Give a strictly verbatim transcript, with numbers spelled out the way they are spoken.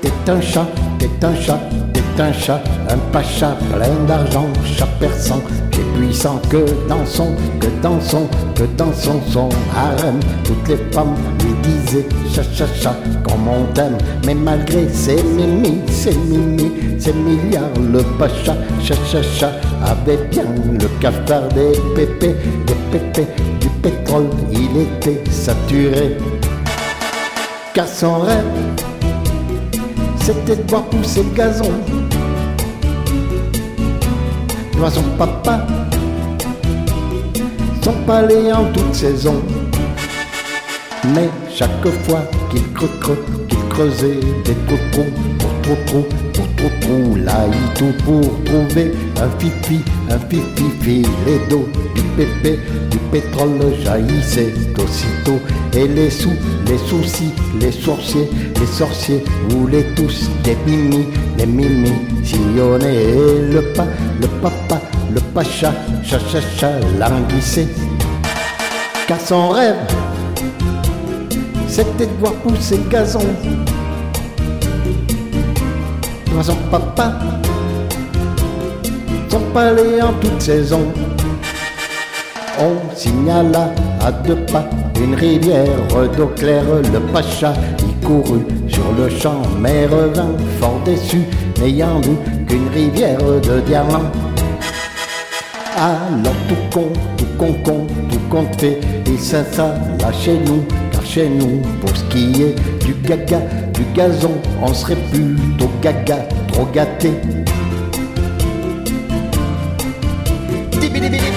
T'es un chat, t'es un chat, t'es un chat, un pacha plein d'argent, chat persan, qui est puissant que dans son, que dans son, que dans son, son harem. Toutes les femmes lui disaient chat, chat, chat, comme on t'aime. Mais malgré ses mimi, ses mimi, ses milliards, le pacha, chat, chat, chat, avait bien le cafard des pépés, des pépés, du pétrole, il était saturé. Car son rêve, c'était de voir pousser le gazon. Devant son papa, son palais en toute saison. Mais chaque fois qu'il creux, creux, qu'il creusait des trous, trous, pour trop, trous, pour trop, trous, là il tout pour trouver un fifi, un fifi, filet d'eau, du pépé, du pétrole jaillissait aussitôt. Et les sous, les soucis, les sorciers, les sorciers voulaient tous des mimi, les mimi, sillonner. Et le pas, le papa, le pacha, cha cha cha, languissait. Car son rêve, c'était de voir pousser le gazon. Devant son papa, son palais en toute saison. On signala à deux pas une rivière d'eau claire. Le pacha y courut sur le champ, mais revint fort déçu, n'ayant vu qu'une rivière de diamants. Alors tout con, tout con, con, tout compte fait, il s'installa chez nous. Car chez nous, pour ce qui est du gaga, du gazon, on serait plutôt gaga, trop gâté. Dibidi, dibidi.